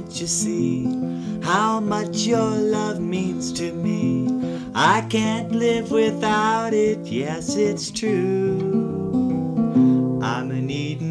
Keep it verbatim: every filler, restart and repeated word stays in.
Can't you see how much your love means to me? I can't live without it, yes, it's true. I'm a needin'